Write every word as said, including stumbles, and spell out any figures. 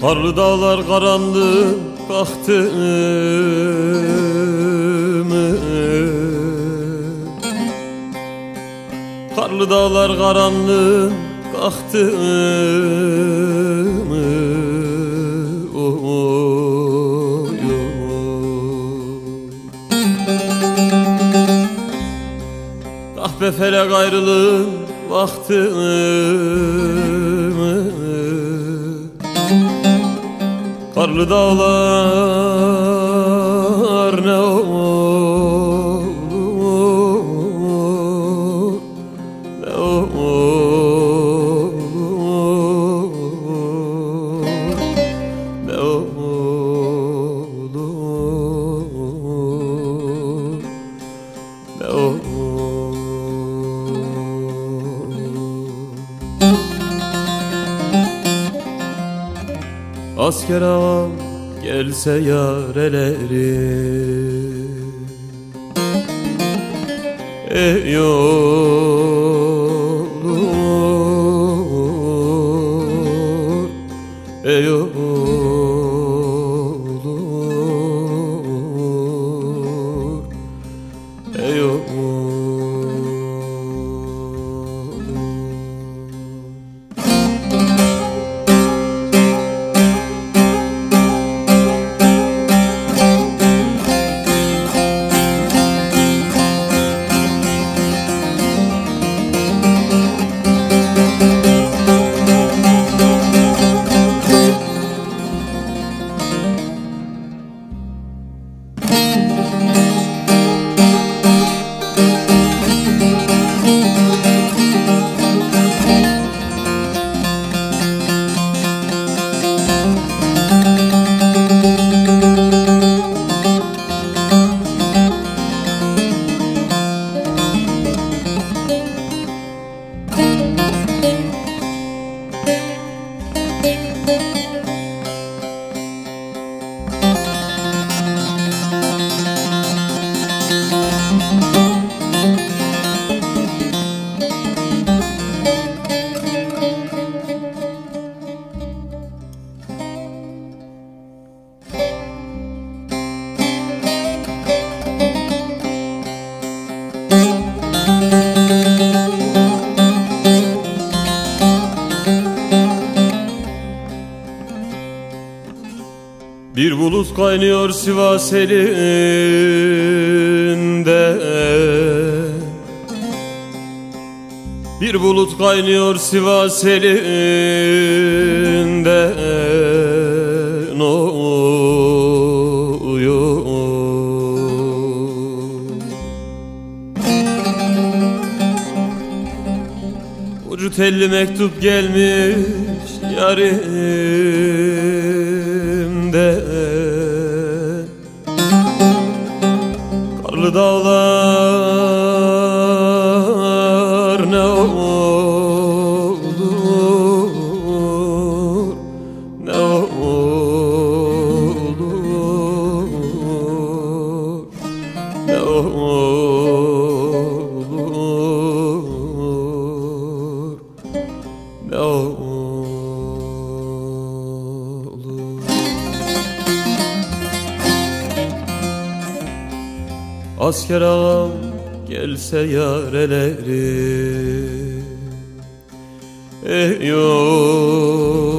Karlı dağlar karanlık kalktı mı? Karlı dağlar karanlık kalktı mı? Oy, oy. Kahpe felek ayrılık vakti mı? Karlı dağlar ne olur, ne olur, ne olur, ne olur. Asker ağam gelse yareleri, ey olur, ey olur, ey olur. Bir bulut kaynıyor Sivas elinde, bir bulut kaynıyor Sivas elinde. Ne oluyor? Ucu telli mektup gelmiş yarimde. Karlı dağlar ne olur, ne olur, ne olur, ne olur. Asker ağam gelse yareleri, ey yol